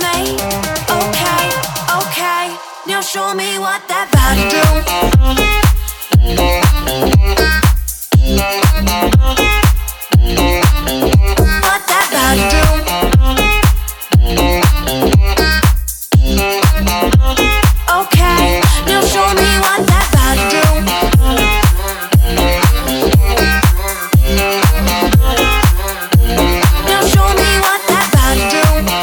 me. Okay, okay, now show me what that body do. What that body do. Okay, now show me what that body do. Now show me what that body do.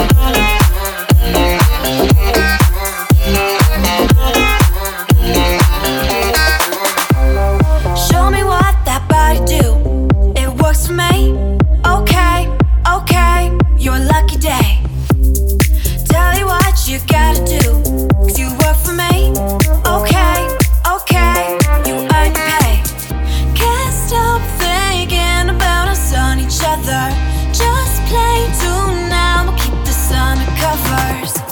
Show me what that body do. It works for me. Okay, okay, you're a lucky day. Tell you what you gotta do, 'cause you work for me. Okay, okay, you earn your pay. Can't stop thinking about us on each other. Just play tune now, we'll keep this under covers.